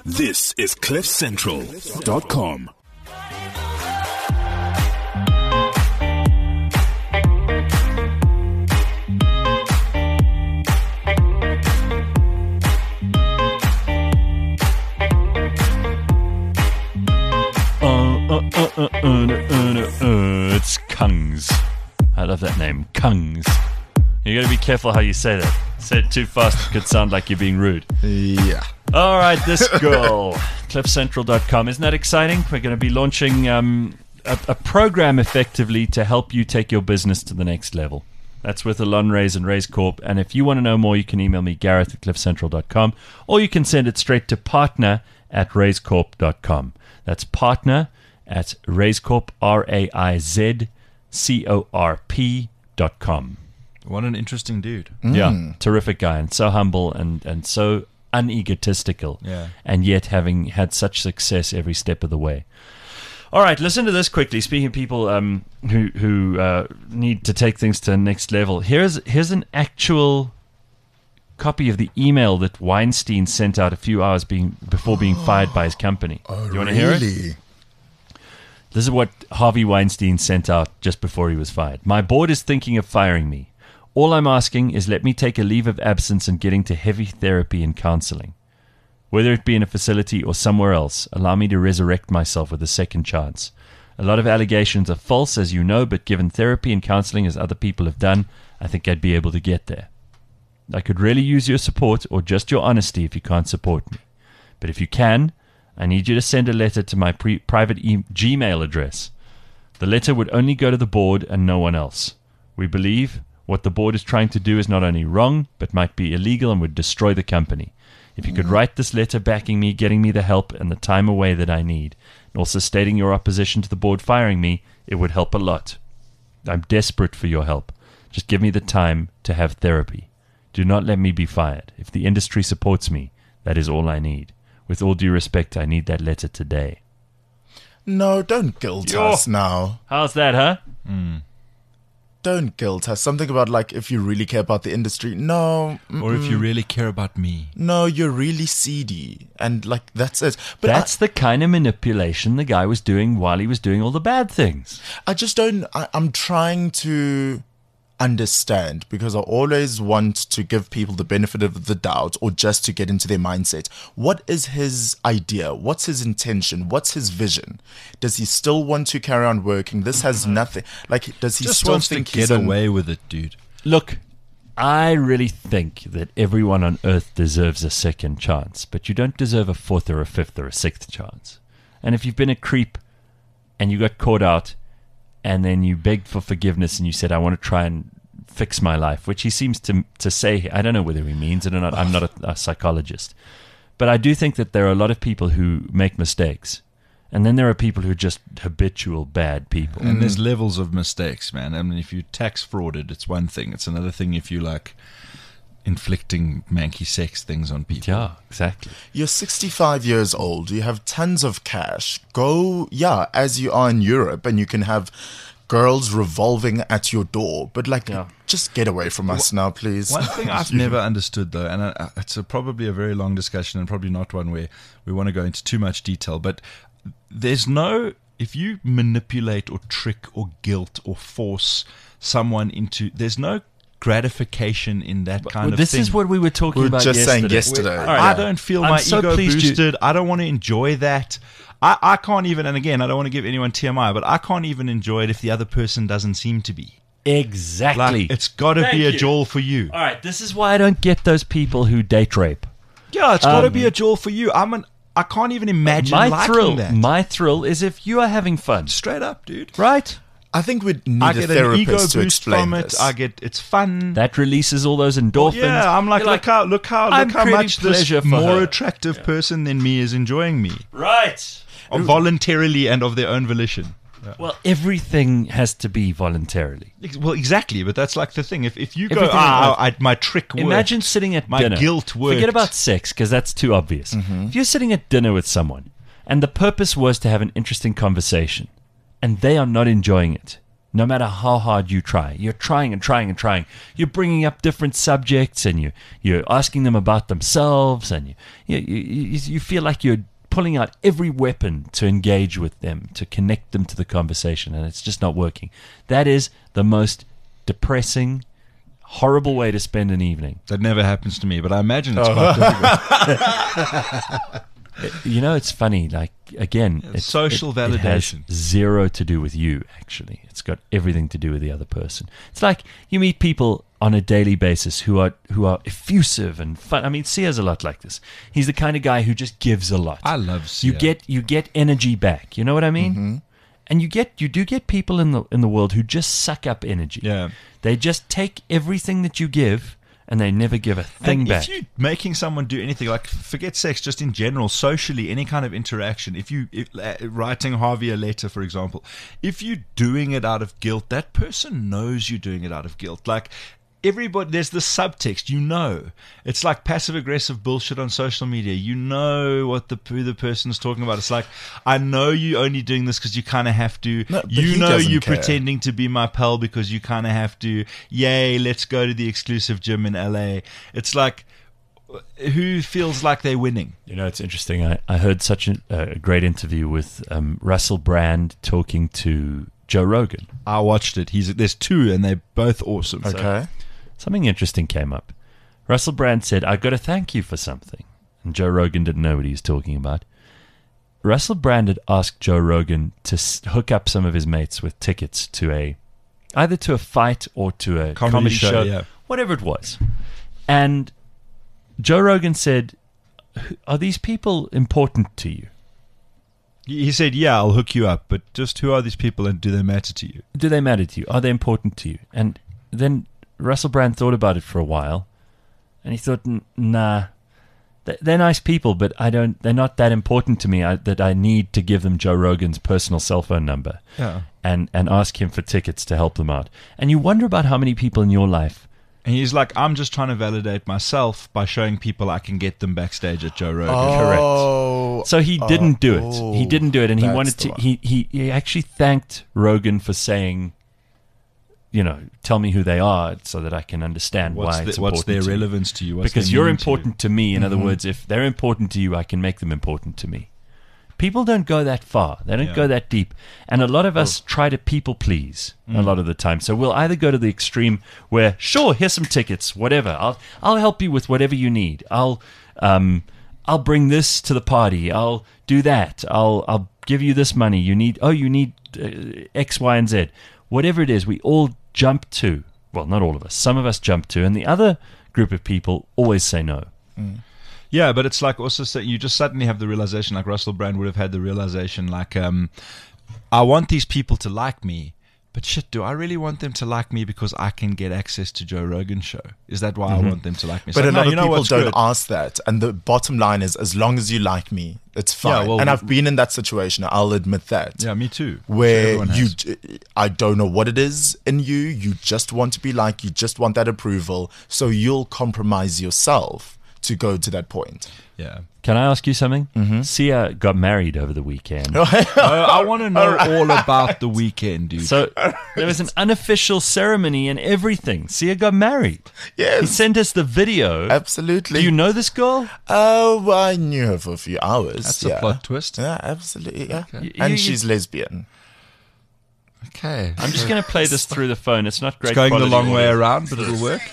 This is CliffCentral.com. It's Kungs. I love that name, Kungs. You got to be careful how you say that. Say it too fast, it could sound like you're being rude. Yeah. All right, this girl, CliffCentral.com. Isn't that exciting? We're going to be launching a program effectively to help you take your business to the next level. That's with Alon Reyes and Reyes Corp. And if you want to know more, you can email me, Gareth@CliffCentral.com, or you can send it straight to partner@ReyesCorp.com. That's partner@ReyesCorp, RAIZCORP.com. What an interesting dude. Yeah, terrific guy, and so humble and so unegotistical, and yet having had such success every step of the way. All right, listen to this quickly. Speaking of people who need to take things to the next level, here's an actual copy of the email that Weinstein sent out a few hours before being fired by his company. Oh, you want to hear it? This is what Harvey Weinstein sent out just before he was fired. My board is thinking of firing me. All I'm asking is let me take a leave of absence and get into heavy therapy and counseling. Whether it be in a facility or somewhere else, allow me to resurrect myself with a second chance. A lot of allegations are false, as you know, but given therapy and counseling as other people have done, I think I'd be able to get there. I could really use your support or just your honesty if you can't support me. But if you can, I need you to send a letter to my private Gmail address. The letter would only go to the board and no one else. We believe what the board is trying to do is not only wrong, but might be illegal and would destroy the company. If you could write this letter backing me, getting me the help and the time away that I need, and also stating your opposition to the board firing me, it would help a lot. I'm desperate for your help. Just give me the time to have therapy. Do not let me be fired. If the industry supports me, that is all I need. With all due respect, I need that letter today. No, don't guilt us now. How's that, huh? Don't guilt us. Something about like if you really care about the industry. No. Or if you really care about me. No, you're really seedy. And like that's it. But that's the kind of manipulation the guy was doing while he was doing all the bad things. I just don't. I'm trying to understand because I always want to give people the benefit of the doubt or just to get into their mindset. What is his idea? What's his intention? What's his vision? Does he still want to carry on working? This has nothing. Like, does he just still wants think to get away with it, dude? Look, I really think that everyone on earth deserves a second chance, but you don't deserve a fourth or a fifth or a sixth chance. And if you've been a creep and you got caught out, and then you begged for forgiveness and you said, I want to try and fix my life, which he seems to say. I don't know whether he means it or not. I'm not a psychologist. But I do think that there are a lot of people who make mistakes. And then there are people who are just habitual bad people. And there's levels of mistakes, man. I mean, if you tax frauded, it's one thing. It's another thing if you like inflicting manky sex things on people. Yeah, exactly. You're 65 years old. You have tons of cash. Go, as you are in Europe, and you can have girls revolving at your door. But like, just get away from us now, please. One thing I've never understood, though, and it's probably a very long discussion and probably not one where we want to go into too much detail, but there's no, if you manipulate or trick or guilt or force someone into, there's no gratification in that kind of this thing. This is what we were talking about just yesterday. saying yesterday. I don't feel my ego boosted. I don't want to enjoy that. I can't even, and again, I don't want to give anyone TMI, but I can't even enjoy it if the other person doesn't seem to be. Exactly. Like, it's got to be a jewel for you. All right, this is why I don't get those people who date rape. Yeah, it's got to be a jewel for you. I can't even imagine liking that. My thrill is if you are having fun. Straight up, dude. Right? I think we'd need a therapist to explain this. It's fun. That releases all those endorphins. Yeah, I'm like, look how much this more attractive Yeah. person than me is enjoying me. Right. Voluntarily and of their own volition. Yeah. Well, everything has to be voluntarily. Well, exactly, but that's like the thing. If you go, my trick worked. Imagine sitting at dinner. My guilt worked. Forget about sex, because that's too obvious. If you're sitting at dinner with someone, and the purpose was to have an interesting conversation, and they are not enjoying it, No matter how hard you try, you're trying and trying and trying. You're bringing up different subjects, and you're asking them about themselves, and you feel like you're pulling out every weapon to engage with them, to connect them to the conversation, and it's just not working. That is the most depressing, horrible way to spend an evening. That never happens to me, but I imagine it's quite difficult. It's funny. Like, again, social it validation. has zero to do with you, actually. It's got everything to do with the other person. It's like you meet people on a daily basis who are effusive and fun. I mean, Sia's a lot like this. He's the kind of guy who just gives a lot. I love Sia. You get energy back. You know what I mean? Mm-hmm. And you do get people in the world who just suck up energy. Yeah. They just take everything that you give, and they never give a thing back. If you're making someone do anything, like forget sex, just in general, socially, any kind of interaction, if writing Harvey a letter, for example, if you're doing it out of guilt, that person knows you're doing it out of guilt. Like, everybody, there's the subtext, it's like passive aggressive bullshit on social media. You know what who the person's talking about. It's like, I know you only doing this because you kind of have to. No, you're pretending to be my pal because you kind of have to. Yay, let's go to the exclusive gym in LA. It's like, who feels like they're winning? It's interesting. I heard such a great interview with Russell Brand talking to Joe Rogan. I watched it. There's two, and they're both awesome. Okay. So. Something interesting came up. Russell Brand said, "I got to thank you for something." And Joe Rogan didn't know what he was talking about. Russell Brand had asked Joe Rogan to hook up some of his mates with tickets to either to a fight or to a comedy show, yeah. Whatever it was. And Joe Rogan said, "Are these people important to you?" He said, "Yeah, I'll hook you up, but just who are these people and do they matter to you?" Do they matter to you? Are they important to you? And then Russell Brand thought about it for a while, and he thought, nah, they're nice people, but they're not that important to me that I need to give them Joe Rogan's personal cell phone number and ask him for tickets to help them out. And you wonder about how many people in your life. And he's like, I'm just trying to validate myself by showing people I can get them backstage at Joe Rogan. Correct. So he didn't do it. He didn't do it, and he wanted to. He actually thanked Rogan for saying, tell me who they are so that I can understand what's their relevance to you. Because you're important to me. In other words, if they're important to you, I can make them important to me. People don't go that far. They don't go that deep. And a lot of us try to people please a lot of the time. So we'll either go to the extreme where, sure, here's some tickets, whatever. I'll help you with whatever you need. I'll bring this to the party. I'll do that. I'll give you this money. You need X, Y, and Z. Whatever it is, we all jump to. Well, not all of us. Some of us jump to, and the other group of people always say no. Mm. Yeah, but it's like also you just suddenly have the realization, like Russell Brand would have had the realization, like, I want these people to like me, but shit, do I really want them to like me because I can get access to Joe Rogan's show? Is that why I want them to like me? But a lot of people don't ask that. And the bottom line is, as long as you like me, it's fine. Yeah, well, and I've been in that situation. I'll admit that. Yeah, me too. Where I don't know what it is in you. You just want to be liked. You just want that approval. So you'll compromise yourself to go to that point. Yeah. Can I ask you something? Mm-hmm. Sia got married over the weekend. I want to know all about the weekend, dude. So there was an unofficial ceremony and everything. Sia got married. Yes. He sent us the video. Absolutely. Do you know this girl? Oh, well, I knew her for a few hours. That's a plot twist. Yeah, absolutely. Yeah. Okay. And she's lesbian. Okay. I'm just going to play this through the phone. It's not great. It's going quality the long way around, but it'll work.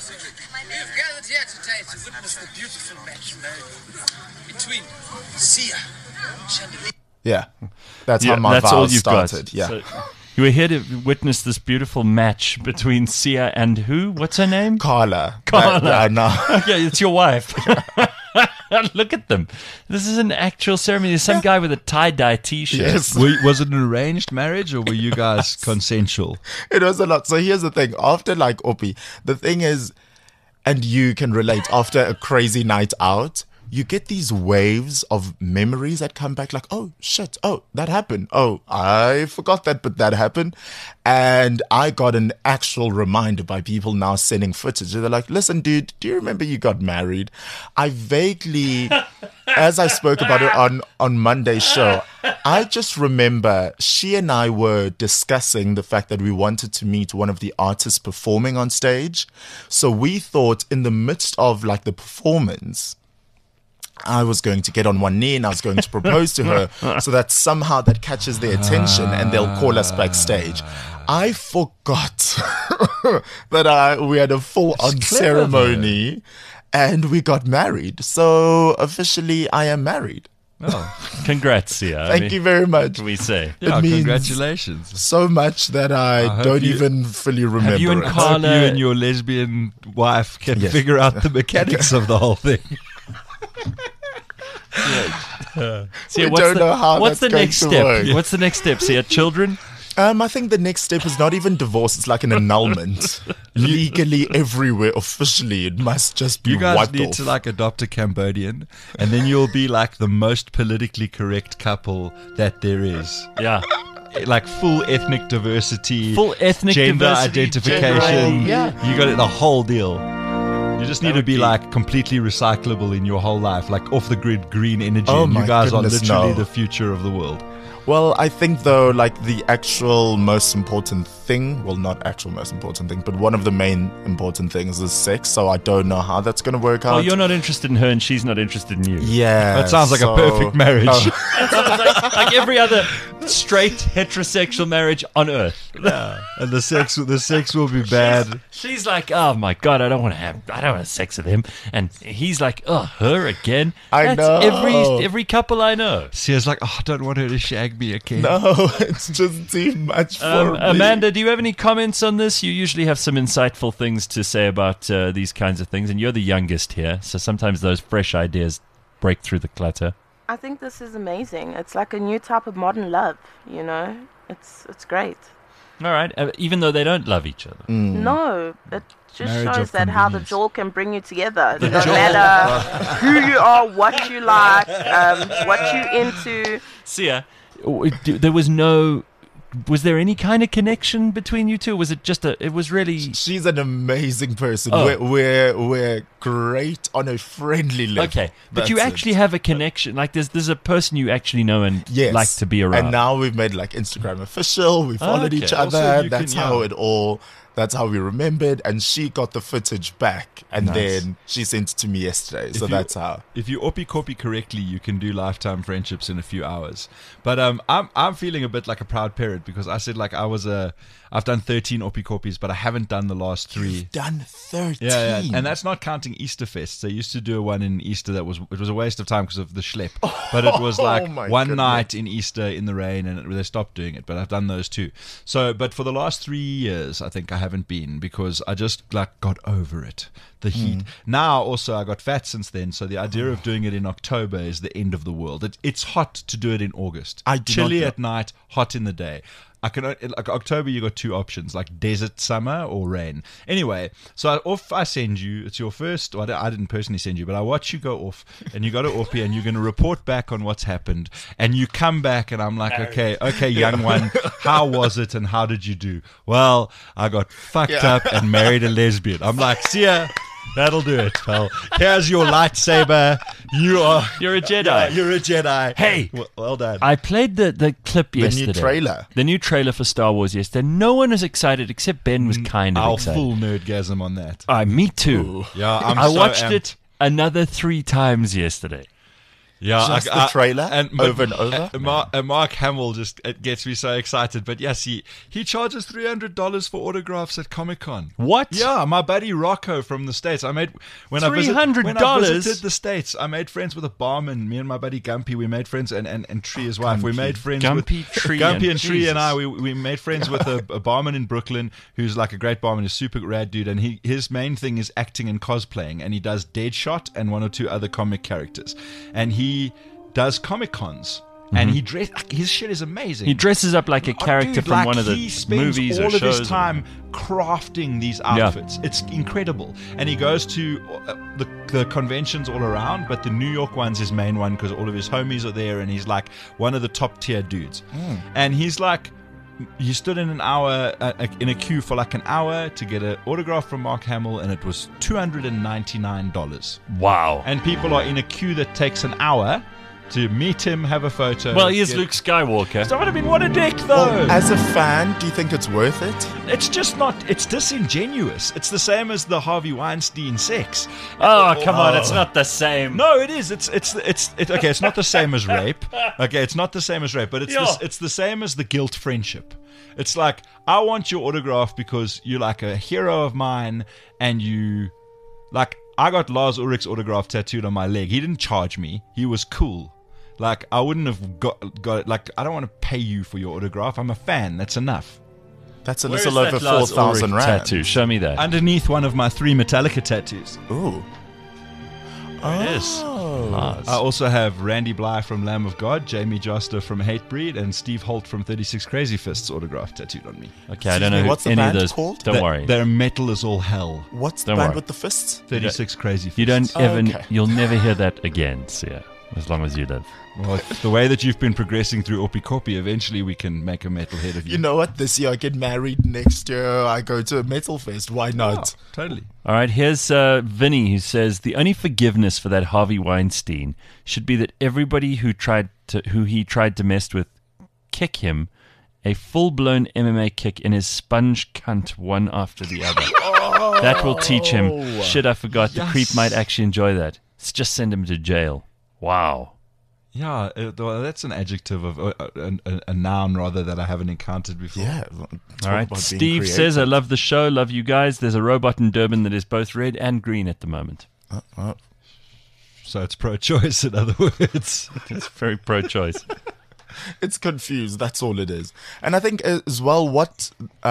Yeah, that's how my vows started. Yeah, so you were here to witness this beautiful match between Sia and who? What's her name? Carla. No. Okay, it's your wife. Look at them. This is an actual ceremony. There's some guy with a tie-dye T-shirt. Yes. Was it an arranged marriage or were you guys consensual? It was a lot. So here's the thing. After the thing is, and you can relate, after a crazy night out, you get these waves of memories that come back like, oh shit, oh, that happened. Oh, I forgot that, but that happened. And I got an actual reminder by people now sending footage. They're like, listen, dude, do you remember you got married? I vaguely, as I spoke about it on Monday's show, I just remember she and I were discussing the fact that we wanted to meet one of the artists performing on stage. So we thought in the midst of like the performance, I was going to get on one knee and I was going to propose to her so that somehow that catches their attention and they'll call us backstage. I forgot that we had a full-on ceremony and we got married. So officially I am married. Oh, congrats, Sia. Thank you very much. We say. Yeah, It means congratulations. so much that I hope don't you- even fully remember you and it. Carl- Hope you and your lesbian wife can Yes. figure out the mechanics of the whole thing. Sia, We don't know how what's the that's going next to step? work. What's the next step, Sia? Children? I think the next step is not even divorce. It's like an annulment. Legally everywhere, officially, it must just be You guys wiped need off. to like adopt a Cambodian, and then you'll be like the most politically correct couple that there is. Yeah. Like full ethnic diversity, Full ethnic gender diversity, identification. gender, yeah. You got it, the whole deal. You just need to would be be- like completely recyclable in your whole life, like off the grid green energy. Oh and you my guys are goodness, literally no. the future of the world. Well, I think though, like the actual most important thing, well, not actual most important thing, but one of the main important things is sex. So I don't know how that's going to work out. Oh, you're not interested in her and she's not interested in you. Yeah. That sounds like a so- perfect marriage. Oh, like every other straight heterosexual marriage on earth. And the sex will be bad. She's like, oh my god, I don't want to have sex with him, and he's like, oh, her again. I know. Every couple I know. Sia's like, oh, I don't want her to shag me again. no, it's just too much for me. Amanda, do you have any comments on this? You usually have some insightful things to say about these kinds of things, and you're the youngest here, so sometimes those fresh ideas break through the clutter. I think this is amazing. It's like a new type of modern love, you know? It's great. All right, even though they don't love each other. No, it just Marriage shows of that how the convenience. jewel can bring you together. No matter who you are, what you like, what you into. Sia, there was no... Was there any kind of connection between you two? Was it just it was really... She's an amazing person. Oh. We're great on a friendly level. Okay, but That's you it. actually have a connection. Like there's a person you actually know and Yes. like to be around. And now we've made like Instagram official. We followed okay. each Also, other. you That's can- how yeah. it all. That's how we remembered. And she got the footage back, and Nice. then she sent it to me yesterday. So that's how. If you oppie copy correctly, you can do lifetime friendships in a few hours. But I'm feeling a bit like a proud parent because I said like I've done 13 oppie copies, but I haven't done the last 3. Done 13. Yeah, and that's not counting Easter fests. They used to do one in Easter that was a waste of time because of the schlep. But it was like my one goodness. night in Easter in the rain, and they stopped doing it. But I've done those too. So, but for the last 3 years, I think I haven't been because I just like got over it. The heat. Now also I got fat since then, so the idea of doing it in October is the end of the world. It's hot to do it in August. I do Chilly not- at night, hot in the day. I can like October. You got 2 options, like desert summer or rain. Anyway, so I send you. It's your first. Well, I didn't personally send you, but I watch you go off, and you go to Orpie, and you're going to report back on what's happened. And you come back, and I'm like, okay, young one, how was it, and how did you do? Well, I got fucked up and married a lesbian. I'm like, see ya. That'll do it, pal. Here's your lightsaber. You're a Jedi. You're a Jedi. Hey. Well done. I played the clip new yesterday. trailer. The new trailer for Star Wars yesterday. No one was excited except Ben was kind of I'll excited. full nerdgasm on that. Me too. Yeah, I watched it another 3 times yesterday. Yeah, Just the trailer over and over? And Mark Hamill just it gets me so excited. But yes, he charges $300 for autographs at Comic-Con. What? Yeah, my buddy Rocco from the States. I when I $300? visited the States, I made friends with a barman. Me and my buddy Gumpy, we made friends, and Tree, his wife. We made friends Gumpy, with Tree, Gumpy and and Tree and I. Jesus. We made friends with a barman in Brooklyn who's like a great barman, a super rad dude, and his main thing is acting and cosplaying, and he does Deadshot and 1 or 2 other comic characters, and he does Comic Cons. and his shit is amazing. He dresses up like a character Dude, from like, one of the he spends movies all or of shows. his time crafting these outfits. It's incredible, and he goes to the conventions all around, but the New York one's his main one because all of his homies are there, and he's like one of the top tier dudes. And he's like, he stood in in a queue for like an hour to get an autograph from Mark Hamill, and it was $299. Wow. And people are in a queue that takes an hour to meet him, have a photo. Well, he is get- Luke Skywalker. So, I mean, what a dick, though. Well, as a fan, do you think it's worth it? It's just not. It's disingenuous. It's the same as the Harvey Weinstein sex. Oh, come on. It's not the same. No, it is. It's okay. It's not the same as rape. Okay, it's not the same as rape, but it's the same as the guilt friendship. It's like, I want your autograph because you're like a hero of mine, and you like. I got Lars Ulrich's autograph tattooed on my leg. He didn't charge me. He was cool. Like, I wouldn't have got it. Like, I don't want to pay you for your autograph. I'm a fan. That's enough. That's a Where little is over that Lars 4,000 Ulrich rand. tattoo? Show me that. Underneath one of my 3 Metallica tattoos. Ooh. It is. Lars. I also have Randy Bly from Lamb of God, Jamie Joster from Hatebreed, and Steve Holt from 36 Crazy Fists autograph tattooed on me. Okay, I don't know who what's the any of band those. called? Don't worry. They're metal as all hell. What's the Don't band worry. with the fists? 36 Crazy Fists. You don't ever. okay. You'll never hear that again, Sia, as long as you live. Well, the way that you've been progressing through Opikopi, eventually we can make a metalhead of you. You know what? This year I get married. Next year I go to a metal fest. Why not? Totally. All right, here's Vinny, who says the only forgiveness for that Harvey Weinstein should be that everybody who he tried to mess with kick him a full-blown MMA kick in his sponge cunt one after the other. That will teach him. Shit, I forgot. The creep might actually enjoy that. Let's just send him to jail. Wow. Yeah, well, that's an adjective of a noun rather that I haven't encountered before. Yeah. All right. Steve says, I love the show. Love you guys. There's a robot in Durban that is both red and green at the moment. So it's pro-choice, in other words. It's very pro-choice. It's confused. That's all it is. And I think as well, what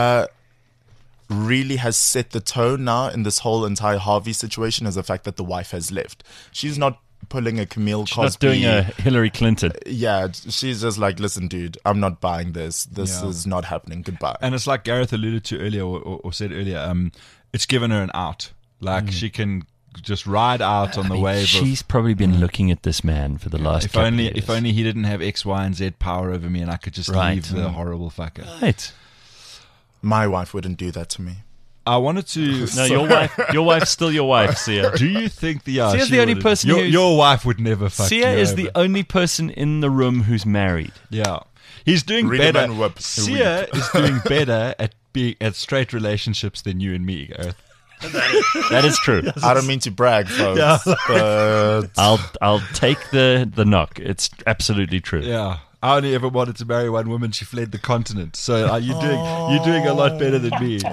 really has set the tone now in this whole entire Harvey situation is the fact that the wife has left. She's not pulling a Camille Cosby. Not doing a Hillary Clinton. Yeah, she's just like, listen, dude, I'm not buying this. This is not happening. Goodbye. And it's like Gareth alluded to earlier, or said earlier, it's given her an out. Like, she can just ride out on the wave She's probably been looking at this man for the last if couple only of years. if only he didn't have X, Y, and Z power over me, and I could just Right. leave the horrible fucker. Right. My wife wouldn't do that to me. I wanted to. No, your wife's still your wife, Sia. Do you think the Sia's she the only would've- person your, who's- your wife would never fuck you Sia is the over. only person in the room who's married. Yeah, he's doing Read a better. man whip. Sia is doing better at straight relationships than you and me, Gareth. That is true. I don't mean to brag, folks, but I'll take the knock. It's absolutely true. Yeah, I only ever wanted to marry one woman. She fled the continent. So you're doing a lot better than me.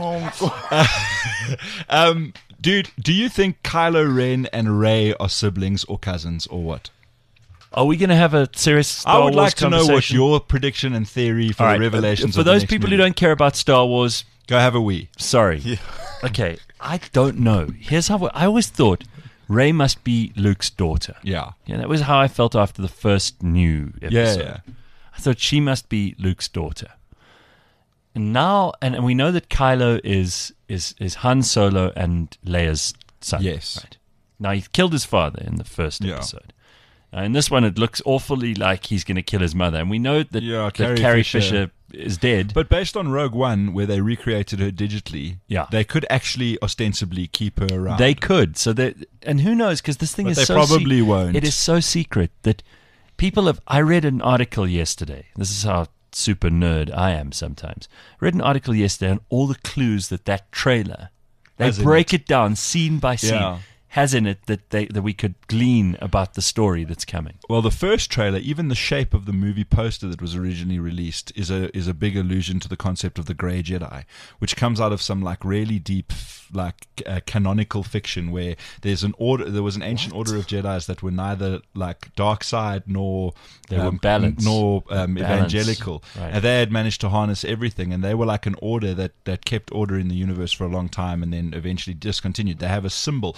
Dude, do you think Kylo Ren and Rey are siblings or cousins or what? Are we going to have a serious Star I would Wars like to know what conversation? your prediction and theory for All the right, revelations for of the those next people movie. who don't care about Star Wars, Go have a wee. sorry. Okay, I don't know. Here's how I always thought Rey must be Luke's daughter. Yeah. Yeah, that was how I felt after the first new episode. Yeah. I thought she must be Luke's daughter. And now, and we know that Kylo is Han Solo and Leia's son. Yes. Right. Now, he killed his father in the first Yeah. episode. In this one, it looks awfully like he's going to kill his mother. And we know that, Yeah, that Carrie Fisher is dead. But based on Rogue One, where they recreated her digitally, Yeah. they could actually ostensibly keep her around. They could. So that, and who knows? Because this thing But is they so probably won't. It is so secret that people have. I read an article yesterday. This is how super nerd I am sometimes. I read an article yesterday on all the clues that trailer. They Has in break it down scene by scene. Yeah. Has in it that we could glean about the story that's coming. Well, the first trailer, even the shape of the movie poster that was originally released, is a big allusion to the concept of the Grey Jedi, which comes out of some like really deep, canonical fiction where there's an order. There was an ancient order of Jedis that were neither like dark side nor They were balanced. nor Balanced. evangelical, Right. and they had managed to harness everything, and they were like an order that kept order in the universe for a long time, and then eventually discontinued. They have a symbol. You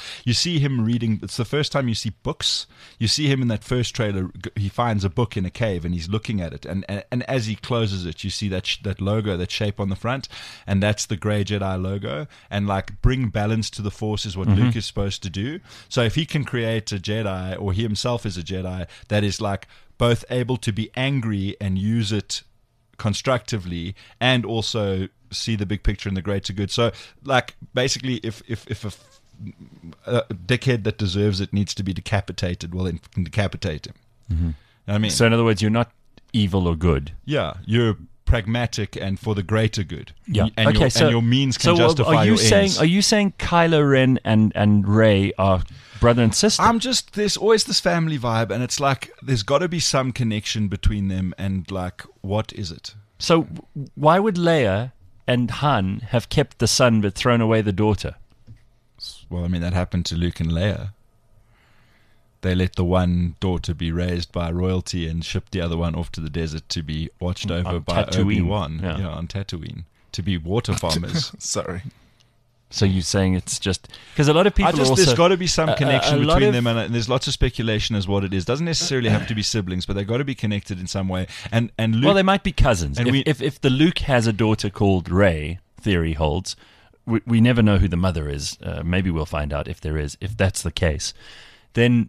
see him reading. It's the first time you see books. You see him in that first trailer. He finds a book in a cave and he's looking at it. And as he closes it, you see that logo, that shape on the front, and that's the Grey Jedi logo. And like bring balance to the Force is what Luke is supposed to do. So if he can create a Jedi, or he himself is a Jedi, that is like both able to be angry and use it constructively, and also see the big picture and the greater good. So, like, basically, if a dickhead that deserves it needs to be decapitated, well, then decapitate him. You know what I mean? So, in other words, you're not evil or good. Yeah, you're pragmatic and for the greater good. Yeah. And your means can justify your ends. Are you saying Kylo Ren and Rey are brother and sister? There's always this family vibe, and it's like there's got to be some connection between them, and like, what is it? So why would Leia and Han have kept the son but thrown away the daughter? Well, I mean, that happened to Luke and Leia. They let the one daughter be raised by royalty and shipped the other one off to the desert to be watched over by Tatooine. Obi-Wan. Yeah. On Tatooine. To be water farmers. Sorry. So you're saying it's just because a lot of people also, there's got to be some connection between them, and there's lots of speculation as what it is. Doesn't necessarily have to be siblings, but they've got to be connected in some way. And Luke, well, they might be cousins. And if the Luke has a daughter called Rey, theory holds. We never know who the mother is. Maybe we'll find out if there is. If that's the case, then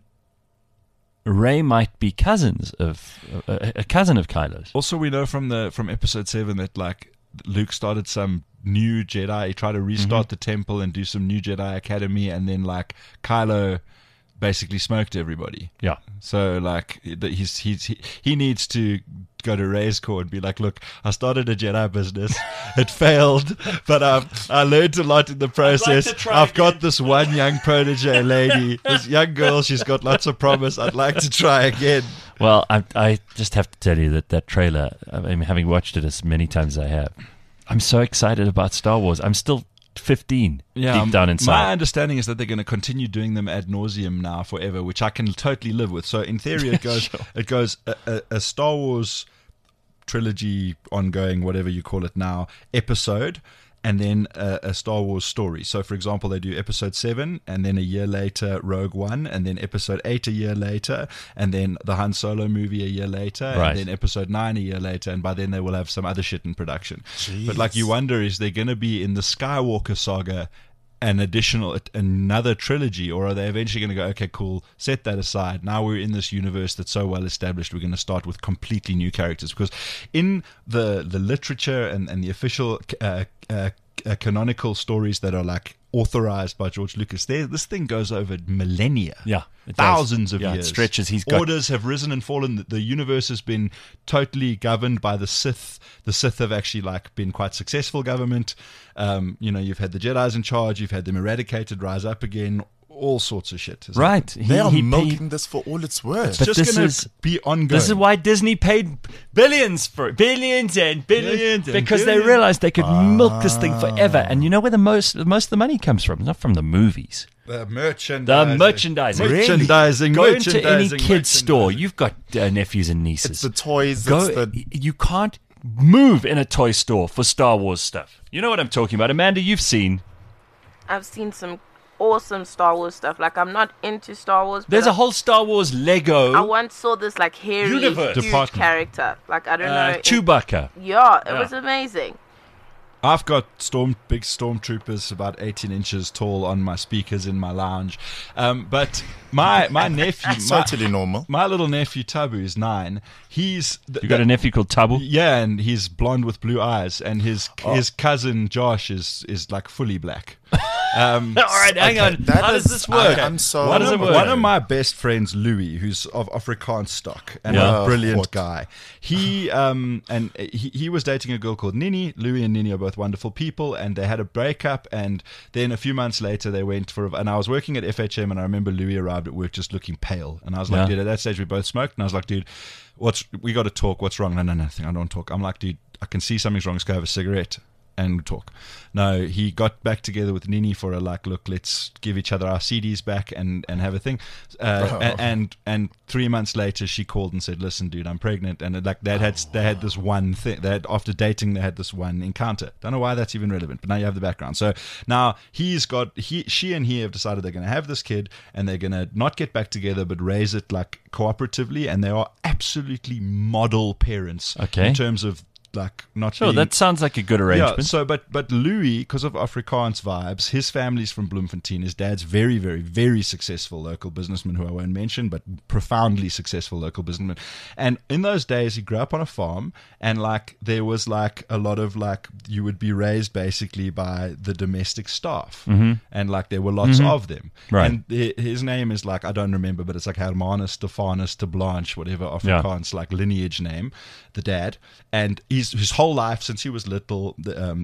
Rey might be cousins of a cousin of Kylo's. Also, we know from Episode 7 that like Luke started some new Jedi. He tried to restart the temple and do some new Jedi Academy, and then like Kylo basically smoked everybody. Yeah. So like he needs to go to Rey's court and be like, look, I started a Jedi business. It failed, but I learned a lot in the process. I've got this one young protege lady, this young girl. She's got lots of promise. I'd like to try again. Well, I just have to tell you that trailer, I mean, having watched it as many times as I have, I'm so excited about Star Wars. I'm still 15 deep down inside. My understanding is that they're going to continue doing them ad nauseum now forever, which I can totally live with. So in theory, it goes Sure. it goes a Star Wars trilogy, ongoing, whatever you call it now, episode, and then a Star Wars story. So, for example, they do Episode 7, and then a year later, Rogue One, and then Episode 8 a year later, and then the Han Solo movie a year later, Right. and then Episode 9 a year later, and by then they will have some other shit in production. Jeez. But, like, you wonder, is there going to be in the Skywalker saga another trilogy, or are they eventually going to go, okay, cool, set that aside, now we're in this universe that's so well established, we're going to start with completely new characters? Because in the literature and the official canonical stories that are like authorized by George Lucas, this thing goes over millennia. Yeah, it does. Thousands of Yeah, it years. stretches. He's got Orders have risen and fallen. The universe has been totally governed by the Sith. The Sith have actually like been quite successful government. You've had the Jedi's in charge. You've had them eradicated, rise up again. All sorts of shit. right. They are milking this for all it's worth. But It's this just going is- to be ongoing. This is why Disney paid billions for it. Billions and billions. Billions and Because they billions. realized they could milk this thing forever. And you know where the most of the money comes from? Not from the movies. The merchandising. The merchandising. Merchandising. Go into any merchandising, kid's store. merchandising. You've got nephews and nieces. It's the toys. Go. It's the You can't move in a toy store for Star Wars stuff. You know what I'm talking about. Amanda, you've seen. I've seen some awesome Star Wars stuff. Like, I'm not into Star Wars, but There's a whole Star Wars Lego. I once saw this like hairy, Universe. huge Department. character. Like, I don't know. Chewbacca. Yeah, it Yeah. was amazing. I've got big stormtroopers about 18 inches tall on my speakers in my lounge. But my nephew, totally normal. my little nephew Tabu is 9. He's You got a nephew called Tabu? yeah, and he's blonde with blue eyes, and his Oh. cousin Josh is like fully black. All right, hang on. that How does is- this work? I'm so- How does it work? One of my best friends, Louis, who's of Afrikaans stock and Yeah. a brilliant What? guy. He he was dating a girl called Nini. Louis and Nini are both wonderful people, and they had a breakup. And then a few months later, they went for. And I was working at FHM, and I remember Louis arrived at work just looking pale. And I was like, Yeah. dude, at that stage we both smoked, and I was like, dude, we got to talk. What's wrong? No, nothing. I don't talk. I'm like, dude, I can see something's wrong. Let's go have a cigarette. and talk. No, he got back together with Nini for a look, let's give each other our CDs back and have a thing. And 3 months later, she called and said, "Listen, dude, I'm pregnant." And they had this one thing. After dating, they had this one encounter. Don't know why that's even relevant, but now you have the background. So now she and he have decided they're going to have this kid, and they're going to not get back together, but raise it cooperatively. And they are absolutely model parents in terms of not sure, that sounds like a good arrangement. Yeah, so but Louis, because of Afrikaans vibes, his family's from Bloemfontein. His dad's very, very, very successful local businessman who I won't mention, but profoundly successful local businessman. And in those days, he grew up on a farm, and there was a lot of you would be raised basically by the domestic staff, and there were lots of them. Right. And his name is I don't remember, but it's Hermanus, Stefanus, de Blanche, whatever Afrikaans lineage name, the dad, and his whole life since he was little,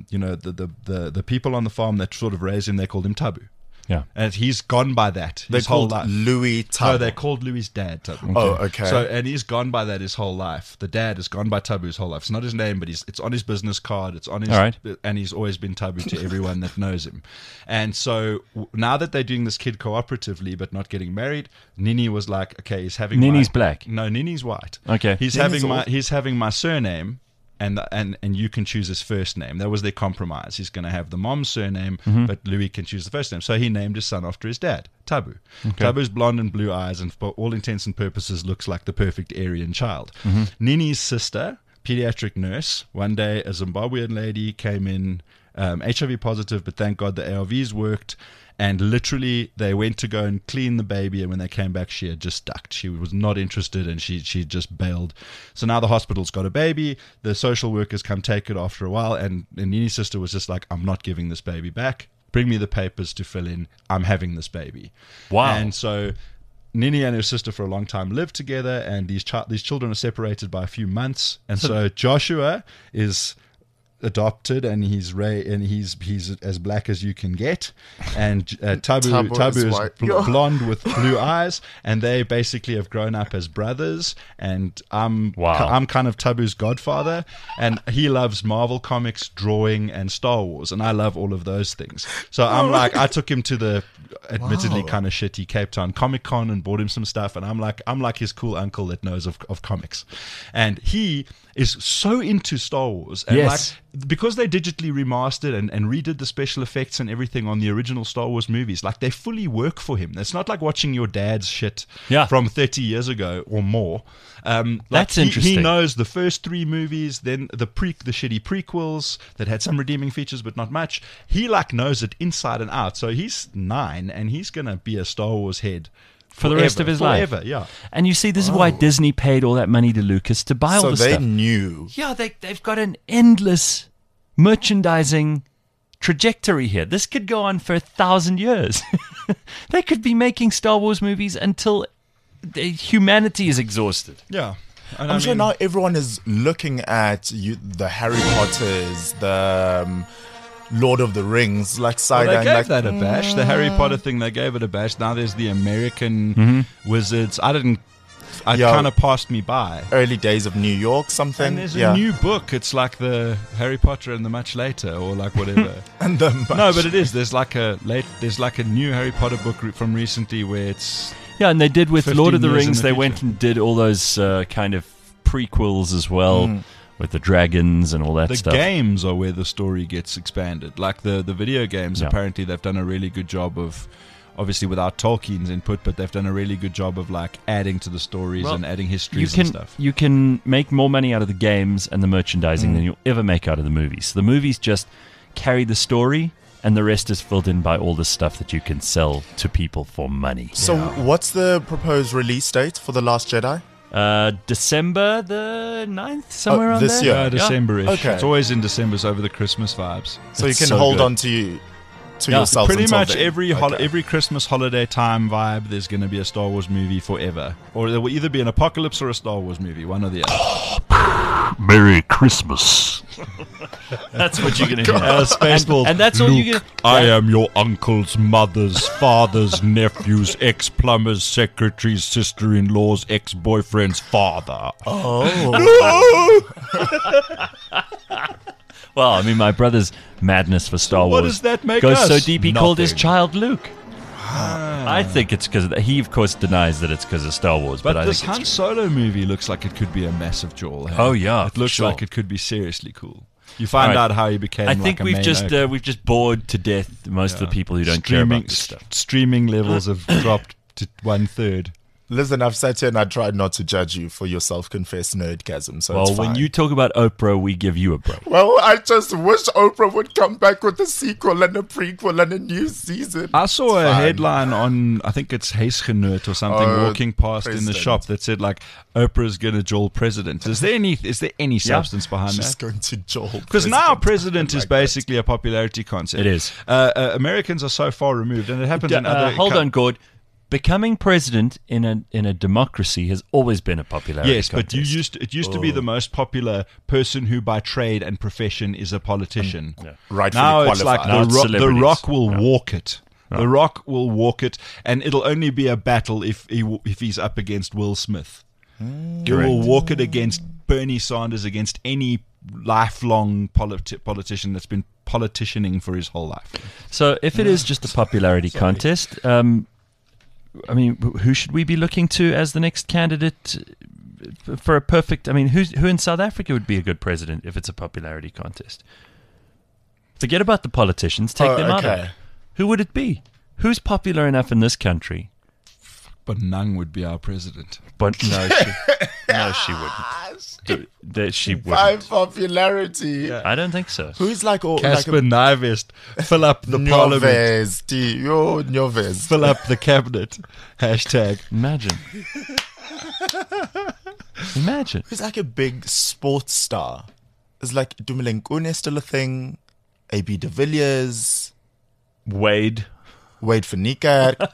the people on the farm that sort of raised him, they called him Tabu. Yeah, and he's gone by that his whole life. Louis Tabu. No, they called Louis' dad Tabu. Oh, okay. So, and he's gone by that his whole life. The dad has gone by Tabu his whole life. It's not his name, but it's on his business card. It's on his, and he's always been Tabu to everyone that knows him. And so now that they're doing this kid cooperatively, but not getting married, Nini was like, okay, he's having Nini's black. No, Nini's white. Okay, he's having my surname. And you can choose his first name. That was their compromise. He's going to have the mom's surname, but Louis can choose the first name. So he named his son after his dad, Tabu. Okay. Tabu's blonde and blue eyes, and for all intents and purposes looks like the perfect Aryan child. Nini's sister, pediatric nurse, one day a Zimbabwean lady came in, HIV positive, but thank God the ARVs worked. And literally, they went to go and clean the baby, and when they came back, she had just ducked. She was not interested, and she just bailed. So now the hospital's got a baby. The social workers come take it after a while, and Nini's sister was just like, "I'm not giving this baby back. Bring me the papers to fill in. I'm having this baby." Wow. And so Nini and her sister for a long time lived together, and these children are separated by a few months. And so Joshua is adopted, and he's as black as you can get, and Tabu is blonde with blue eyes, and they basically have grown up as brothers. And I'm kind of Tabu's godfather, and he loves Marvel comics, drawing, and Star Wars, and I love all of those things. So I took him to the admittedly kind of shitty Cape Town Comic Con and bought him some stuff, and I'm like his cool uncle that knows of comics, and he is so into Star Wars, and because they digitally remastered and redid the special effects and everything on the original Star Wars movies, they fully work for him. It's not like watching your dad's shit from 30 years ago or more. That's interesting. He knows the first 3 movies, then the shitty prequels that had some redeeming features but not much. He knows it inside and out. So he's 9 and he's gonna be a Star Wars head for the rest of his life. Yeah. And you see, this is why Disney paid all that money to Lucas to buy all the stuff. So they knew. Yeah, they've got an endless merchandising trajectory here. This could go on for 1,000 years. They could be making Star Wars movies until humanity is exhausted. Yeah. And I'm sure now everyone is looking at the Harry Potters, the Lord of the Rings, side they gave that a bash. The Harry Potter thing, they gave it a bash. Now there's the American Wizards. Kind of passed me by. Early days of New York, something. And there's a new book. It's like the Harry Potter and the Much Later, or whatever. And the no, but it is. There's a new Harry Potter book from recently where it's. Yeah, and they did with Lord of the Rings. They went and did all those kind of prequels as well. With the dragons and all that stuff. The games are where the story gets expanded. Like the video games, apparently they've done a really good job of, obviously without Tolkien's input, but they've done a really good job of adding to the stories and adding histories and stuff. You can make more money out of the games and the merchandising than you'll ever make out of the movies. So the movies just carry the story, and the rest is filled in by all the stuff that you can sell to people for money. So what's the proposed release date for The Last Jedi? December the 9th, somewhere around this there. year. December-ish. Okay. It's always in December, over the Christmas vibes. So you can hold on to yourself. Pretty until much then. every Christmas holiday time vibe, there's going to be a Star Wars movie forever. Or there will either be an apocalypse or a Star Wars movie, one or the other. Merry Christmas. That's what you're going to hear. And that's all you're going to... I am your uncle's mother's father's nephew's ex-plumber's secretary's sister-in-law's ex-boyfriend's father. Oh. Well, I mean, my brother's madness for Star what Wars does that make goes us? so deep he called his Nothing. child Luke. I think it's because he, of course, denies that it's because of Star Wars. But But I this think Han it's Solo movie looks like it could be a massive jewel. Hey? Oh, yeah, it looks sure. like it could be seriously cool. You find All right. out how he became. I think like a we've main just actor. we've just bored to death most of the people who don't care about this stuff. Streaming levels have dropped to 1/3. Listen, I've sat here and I tried not to judge you for your self-confessed nerdgasm, so Well, it's fine. when you talk about Oprah, we give you a break. Well, I just wish Oprah would come back with a sequel and a prequel and a new season. I saw a Fine. headline on, I think it's Huisgenoot or something, Oh, walking past in the president. shop that said like Oprah's gonna joel president. Is there any substance behind She's that? going to Joel. Because now president I is like that. basically a popularity concept. It is. Americans are so far removed, and it happens in other. Hold on, Gord. Becoming president in a democracy has always been a popularity Yes, but contest. it used to be the most popular person who by trade and profession is a politician. Rightfully Now it's like qualified. Now it's the celebrities. Rock will walk it. The Rock will walk it, and it'll only be a battle if he's up against Will Smith. He will walk it against Bernie Sanders, against any lifelong politician that's been politicianing for his whole life. So if it is just a popularity contest, I mean, who should we be looking to as the next candidate for a perfect? I mean, who in South Africa would be a good president if it's a popularity contest? Forget about the politicians; take them out of okay. it. Who would it be? Who's popular enough in this country? But Nang would be our president. But no, she wouldn't. She By wouldn't. popularity. I don't think so. Who's like all Casper Nyvest, fill up the parliament, Nyoves, Nyoves. fill up the cabinet. Hashtag. Imagine. Imagine. Who's like a big sports star? Is like Dumoulin still a thing? AB de Villiers, Wade. Wade van Niekerk.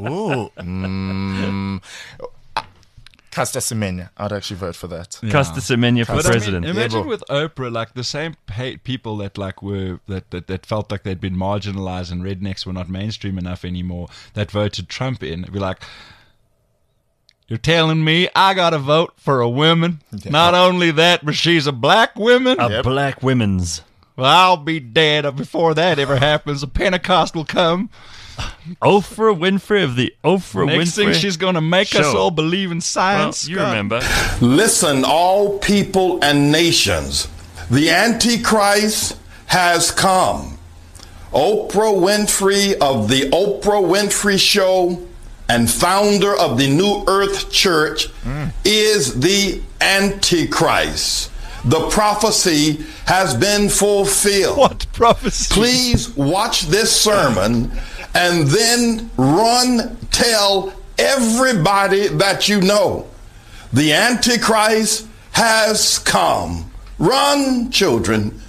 Caster Semenya. I'd actually vote for that. Costa Semenya for But I mean, president. imagine Yeah, with Oprah, like the same people that like were that felt like they'd been marginalized and rednecks were not mainstream enough anymore, that voted Trump in. It'd be like, you're telling me I got to vote for a woman? Not only that, but she's a black woman. A black women's. Well, I'll be dead before that ever happens. A Pentecost will come. Oprah Winfrey of the Oprah Next Winfrey. thing she's gonna make us Show. all believe in Well, science. you God. remember. Listen, all people and nations, the Antichrist has come. Oprah Winfrey of the Oprah Winfrey Show and founder of the New Earth Church is the Antichrist. The prophecy has been fulfilled. What prophecy? Please watch this sermon and then run tell everybody that you know the Antichrist has come. Run, children,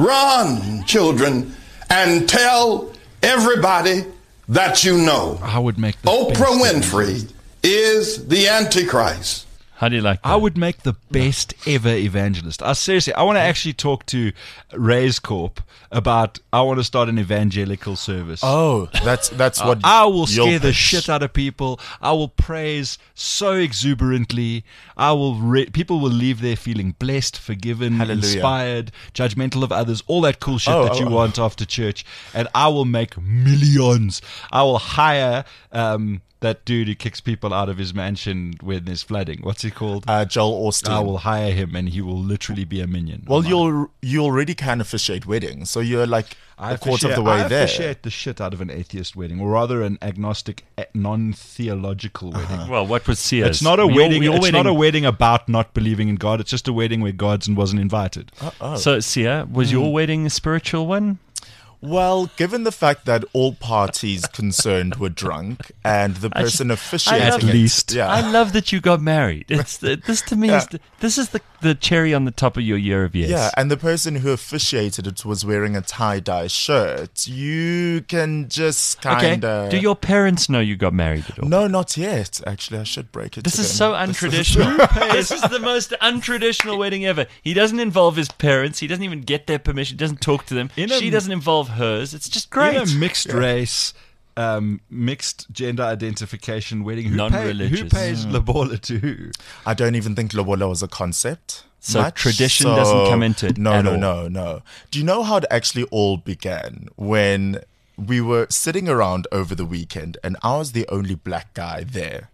and tell everybody that you know. I would make the Oprah best Winfrey is the Antichrist. How do you like that? I would make the best ever evangelist. Seriously, I want to actually talk to Raise Corp about, I want to start an evangelical service. Oh, that's what I will you'll scare the pitch. shit out of people. I will praise so exuberantly. People will leave there feeling blessed, forgiven, Hallelujah. inspired, judgmental of others, all that cool shit Oh, that you oh. want after church. And I will make millions. I will hire that dude who kicks people out of his mansion when there's flooding. What's he called? Joel Austin. I will hire him, and he will literally be a minion. Well, you already can officiate weddings, so you're like a quarter of the way I there. officiate the shit out of an atheist wedding, or rather an agnostic, non-theological wedding. Well, what was Sia's? It's not a Your- wedding. your It's not a wedding about not believing in God. It's just a wedding where God wasn't invited. So, Sia, was your wedding a spiritual one? Well, given the fact that all parties concerned were drunk and the person officiating At it, least. yeah. I love that you got married. It's this to me is this is the cherry on the top of your year of yes. Yeah, and the person who officiated it was wearing a tie-dye shirt. You can just Okay. kind of... Do your parents know you got married at all? No, not yet. Actually, I should break it This to is them. so untraditional. This is the most untraditional wedding ever. He doesn't involve his parents. He doesn't even get their permission. He doesn't talk to them. She doesn't involve hers. It's just great. In a mixed race, mixed gender identification wedding, who Non-religious. pays lobola to who? I don't even think lobola was a concept. So Much tradition so- doesn't come into it No, at no, all. no. Do you know how it actually all began? When we were sitting around over the weekend and I was the only black guy there.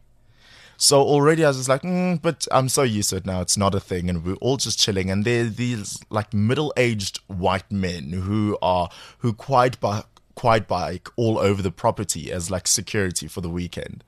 So already I was just like, but I'm so used to it now. It's not a thing. And we're all just chilling. And there are these like middle-aged white men who quad bike all over the property as like security for the weekend.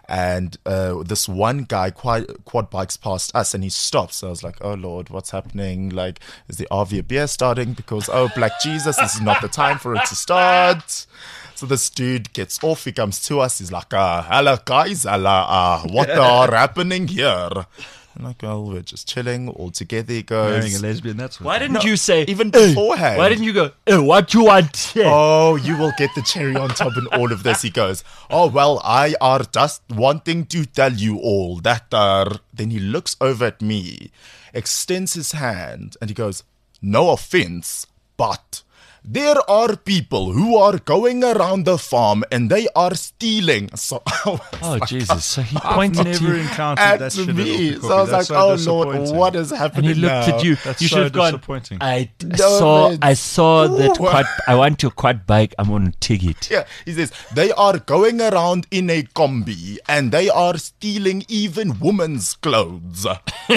And this one guy quad bikes past us and he stops. So I was like, oh Lord, what's happening? Like, is the RV a beer starting? Because, oh, Black Jesus, this is not the time for it to start. So this dude gets off, he comes to us, he's like, hello guys, what are happening here? I'm like, well, we're just chilling all together. He Marrying a goes, lesbian, that's what. Why didn't you say even beforehand. Why didn't you go? What you want? Oh, you will get the cherry on top in all of this. He goes, oh, well, I are just wanting to tell you all that. Then he looks over at me, extends his hand, and he goes, no offense, but there are people who are going around the farm and they are stealing. So, Oh Jesus! So he I've pointed to never you, encountered at that shit at me. Oppie So I was That's like, so oh Lord, disappointing. what is and happening he looked now? at you. That's You so should have gone. disappointing. I No, saw that What? quad. I want your quad bike. I'm on a ticket. Yeah, he says, they are going around in a combi and they are stealing even women's clothes.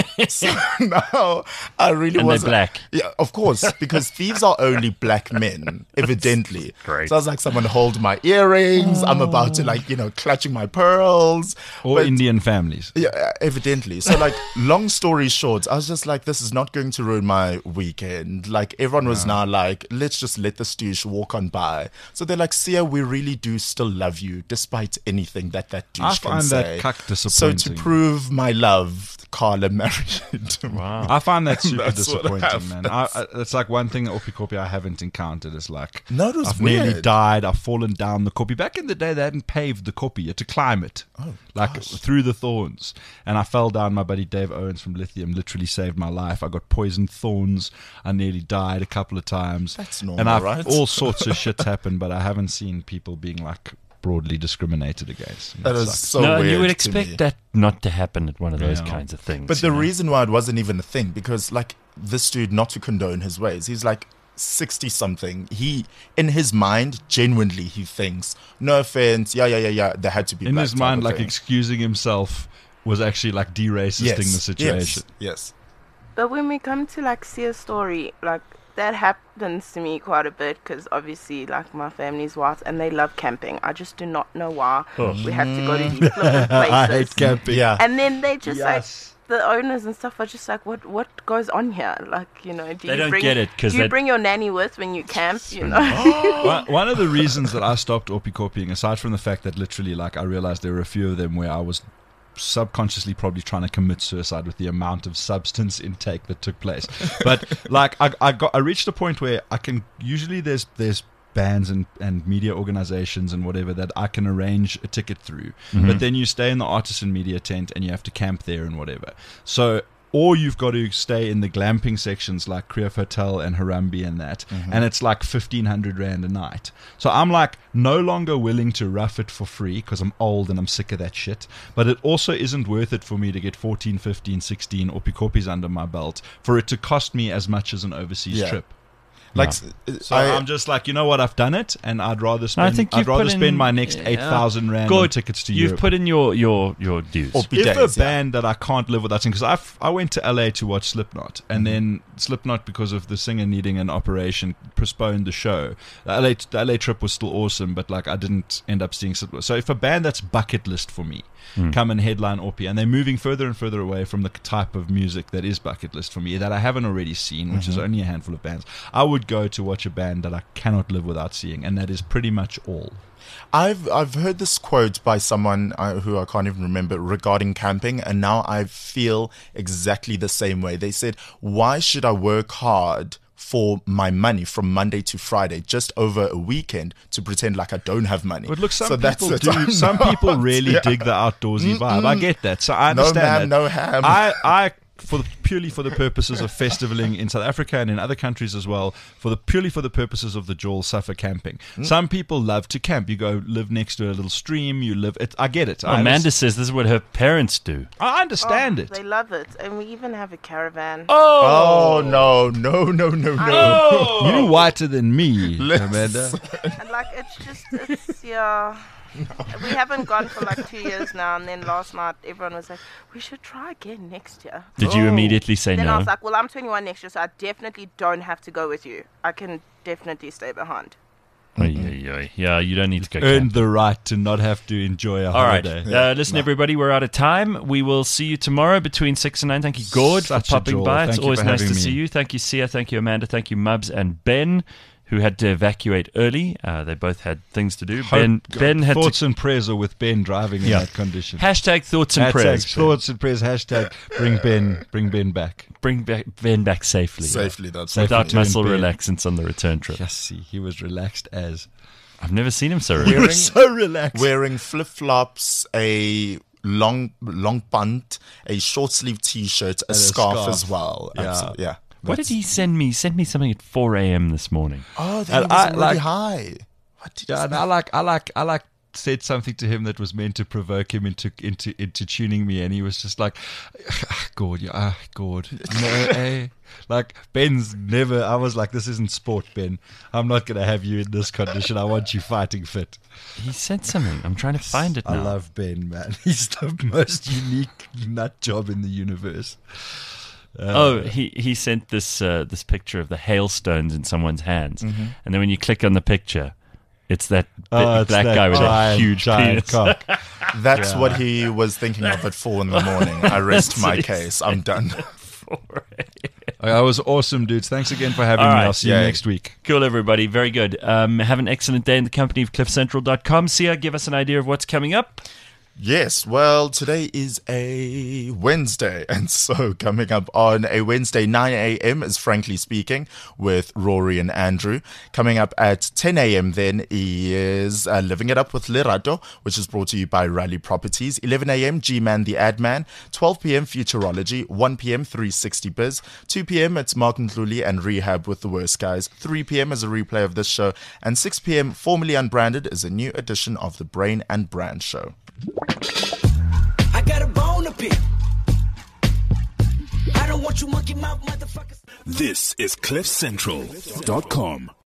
So now I really And they're was black. Yeah, of course, because thieves are only black men, evidently. great. So I was like, someone hold my earrings. I'm about to clutching my pearls. Or But- Indian families. Yeah, evidently. So, long story short, I was just like, this is not going to ruin my weekend. Like, everyone was now like, let's just let the stooge walk on by. So they're like, Sia, we really do still love you, despite anything that douche I can find say. that cuck So disappointing. to prove my love, Carla married. Wow. I find that super That's what disappointing, man. It's like one thing at Oppie I haven't encountered is like, No, it was I've nearly weird. died, I've fallen down the Koppie. Back in the day, they hadn't paved the Koppie. You had to climb it, through the thorns. And I fell down. My buddy Dave Owens from Lithium literally saved my life. I got poisoned thorns. I nearly died a couple of times. That's normal, and right? all sorts of shit's happened, but I haven't seen people being like broadly discriminated against. That is sucks. so no, weird. and you would to expect me. that not to happen at one of those Yeah. kinds of things. But the you know? reason why it wasn't even a thing, because this dude, not to condone his ways, he's like 60 something. He, in his mind, genuinely, he thinks, no offense, yeah, there had to be in black his type mind, of like thing. excusing himself was actually like de-racisting the situation. Yes. But when we come to like Sia's story, like that happens to me quite a bit because obviously like my family's white and they love camping. I just do not know why we have to go to these flippin' places. I hate camping. Yeah. And then they just Yes. like the owners and stuff are just like, what goes on here? Like, you know, do They you don't bring, get it, 'cause do you they- bring your nanny with when you camp? You know, One of the reasons that I stopped Oppie, aside from the fact that literally, like, I realized there were a few of them where I was subconsciously probably trying to commit suicide with the amount of substance intake that took place. But like, I reached a point where I can usually there's bands and media organizations and whatever that I can arrange a ticket through, but then you stay in the artisan media tent and you have to camp there and whatever. So. Or you've got to stay in the glamping sections like Krief Hotel and Harambe and that, and it's like 1,500 Rand a night. So I'm like no longer willing to rough it for free because I'm old and I'm sick of that shit. But it also isn't worth it for me to get 14, 15, 16 Oppie under my belt for it to cost me as much as an overseas Yeah. trip. Like, So I'm just like, you know what, I've done it, and I'd rather I spend. think I'd you've rather put spend in- my next yeah. 8,000 Rand Good. on tickets to You've Europe. put in your dues. Oppie If days, a band that I can't live without singing, because I went to LA to watch Slipknot, and then Slipknot, because of the singer needing an operation, postponed the show. The LA trip was still awesome, but like I didn't end up seeing Slipknot. So if a band that's bucket list for me come and headline Oppie, and they're moving further and further away from the type of music that is bucket list for me, that I haven't already seen, which is only a handful of bands, I would go to watch a band that I cannot live without seeing, and that is pretty much all. I've heard this quote by someone who I can't even remember regarding camping, and now I feel exactly the same way. They said, why should I work hard for my money from Monday to Friday just over a weekend to pretend like I don't have money? But look, some So that's people it. do. Some people really Yeah. dig the outdoorsy vibe. I get that, so I No understand ma'am, that. no ham. I purely for the purposes of festivaling in South Africa and in other countries as well, purely for the purposes of the Joel Suffer camping. Some people love to camp. You go live next to a little stream. You live it. I get it. Amanda says this is what her parents do. I understand it. They love it. And we even have a caravan. Oh, no. You're whiter than me, Amanda. And like, it's yeah. We haven't gone for like 2 years now, and then last night everyone was like, we should try again next year. Did you immediately say Then no? I was like, well, I'm 21 next year, so I definitely don't have to go with you. I can definitely stay behind. Yeah, you don't need to go Earned camp. the right to not have to enjoy a All right. holiday. Listen, everybody, we're out of time. We will see you tomorrow between 6 and 9. Thank you, Gord, Such for a popping joy. by. It's Thank you always for nice to having see me. you. Thank you, Sia. Thank you, Amanda. Thank you, Mubs and Ben, who had to evacuate early. They both had things to do. Ben had thoughts to... and prayers are with Ben driving in that condition. Hashtag thoughts and prayers. Thoughts and prayers. Hashtag bring Ben back. Bring Ben back safely. Safely, that's Without Safely. muscle Ben. relaxants on the return trip. Yes, see, he was relaxed as. I've never seen him so He relaxed. was so relaxed. Wearing flip-flops, a long pant, a short-sleeve T-shirt, a scarf as well. Yeah. Absolutely, yeah. What did he send me? He sent me something at 4 a.m. this morning. Oh, that And was I really like- high. What did Yeah, and I like said something to him that was meant to provoke him into tuning me, and he was just like, God, no, like Ben's never. I was like, this isn't sport, Ben. I'm not going to have you in this condition. I want you fighting fit. He said something. I'm trying to find it now. I love Ben, man. He's the most unique nut job in the universe. He sent this picture of the hailstones in someone's hands, and then when you click on the picture, it's that It's black that guy with a giant, huge giant penis. cock. That's what he was thinking of at 4 a.m. I rest my case. I'm done. That was awesome, dudes. Thanks again for having All me. right. I'll see you Yay. next week. Cool, everybody. Very good. Have an excellent day in the company of CliffCentral.com. Sia, give us an idea of what's coming up. Yes, well, today is a Wednesday, and so coming up on a Wednesday, 9 a.m. is Frankly Speaking with Rory and Andrew. Coming up at 10 a.m. then is Living It Up with Lerato, which is brought to you by Raleigh Properties. 11 a.m. G-Man the Ad Man. 12 p.m. Futurology. 1 p.m. 360 Biz. 2 p.m. it's Mark Ndluli and Rehab with the Worst Guys. 3 p.m. is a replay of this show, and 6 p.m. Formerly Unbranded is a new edition of the Brain and Brand Show. I got a bone to pick. I don't want you monkey mouth motherfuckers. This is CliffCentral.com.